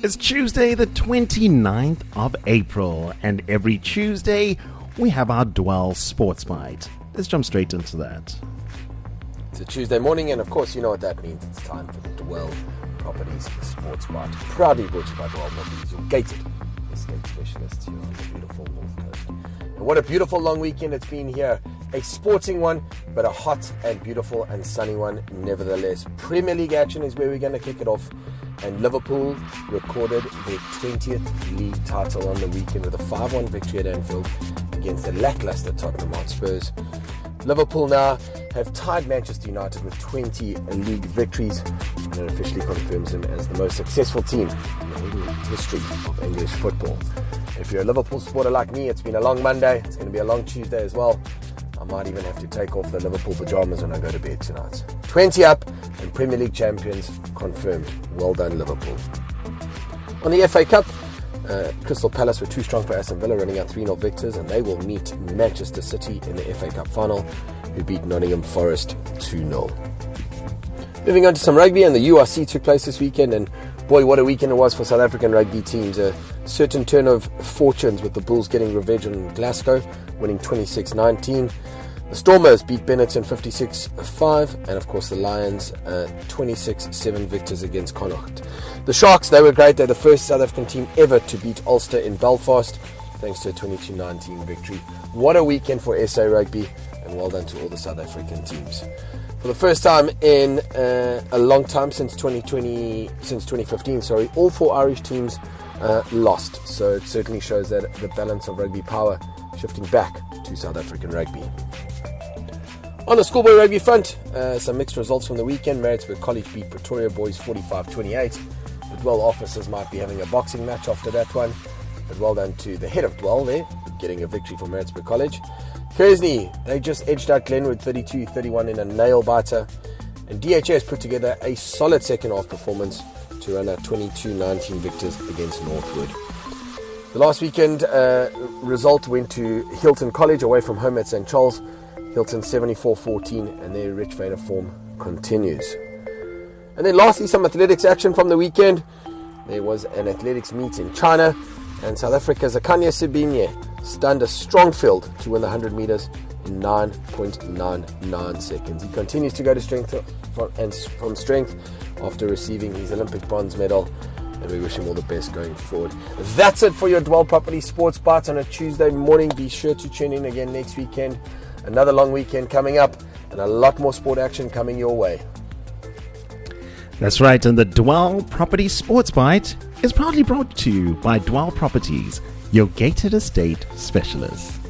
It's Tuesday, the 29th of April, and every Tuesday we have our Dwell Sports Bite. Let's jump straight into that. It's a Tuesday morning, and of course, you know what that means. It's time for the Dwell Properties Sports Bite. Proudly brought to you by Dwell Properties, your gated estate specialists here on the beautiful North Coast. And what a beautiful long weekend it's been here. A sporting one, but a hot and beautiful and sunny one nevertheless. Premier League action is where we're going to kick it off. And Liverpool recorded their 20th league title on the weekend with a 5-1 victory at Anfield against the lackluster Tottenham Hotspurs. Liverpool now have tied Manchester United with 20 league victories, and it officially confirms them as the most successful team in the history of English football. If you're a Liverpool supporter like me, it's been a long Monday. It's going to be a long Tuesday as well. I might even have to take off the Liverpool pajamas when I go to bed tonight. 20 up and Premier League champions confirmed. Well done, Liverpool. On the FA Cup, Crystal Palace were too strong for Aston Villa, running out 3-0 victors, and they will meet Manchester City in the FA Cup final, who beat Nottingham Forest 2-0. Moving on to some rugby, and the URC took place this weekend, and boy, what a weekend it was for South African rugby teams. A certain turn of fortunes with the Bulls getting revenge on Glasgow, winning 26-19. The Stormers beat Benetton 56-5, and of course the Lions 26-7 victors against Connacht. The Sharks, they were great. They're the first South African team ever to beat Ulster in Belfast, thanks to a 22-19 victory. What a weekend for SA Rugby, and well done to all the South African teams. For the first time in a long time, since 2015, all four Irish teams lost. So it certainly shows that the balance of rugby power shifting back to South African rugby. On the schoolboy rugby front, some mixed results from the weekend. Maritzburg College beat Pretoria Boys 45-28. The Dwell officers might be having a boxing match after that one. But well done to the head of Dwell there, getting a victory for Maritzburg College. Kearsney, they just edged out Glenwood 32-31 in a nail-biter. And DHS put together a solid second-half performance to run out 22-19 victors against Northwood. The last weekend result went to Hilton College away from home at St. Charles. Hilton 74-14, and their rich vein of form continues. And then lastly, some athletics action from the weekend. There was an athletics meet in China, and South Africa's Akanya Sibinye stunned a strong field to win the 100 meters in 9.99 seconds. He continues to go to strength from strength after receiving his Olympic bronze medal, and we wish him all the best going forward. That's it for your Dwell Property Sports Bites on a Tuesday morning. Be sure to tune in again next weekend. Another long weekend coming up, and a lot more sport action coming your way. That's right, and the Dwell Property Sports Bite is proudly brought to you by Dwell Properties, your gated estate specialist.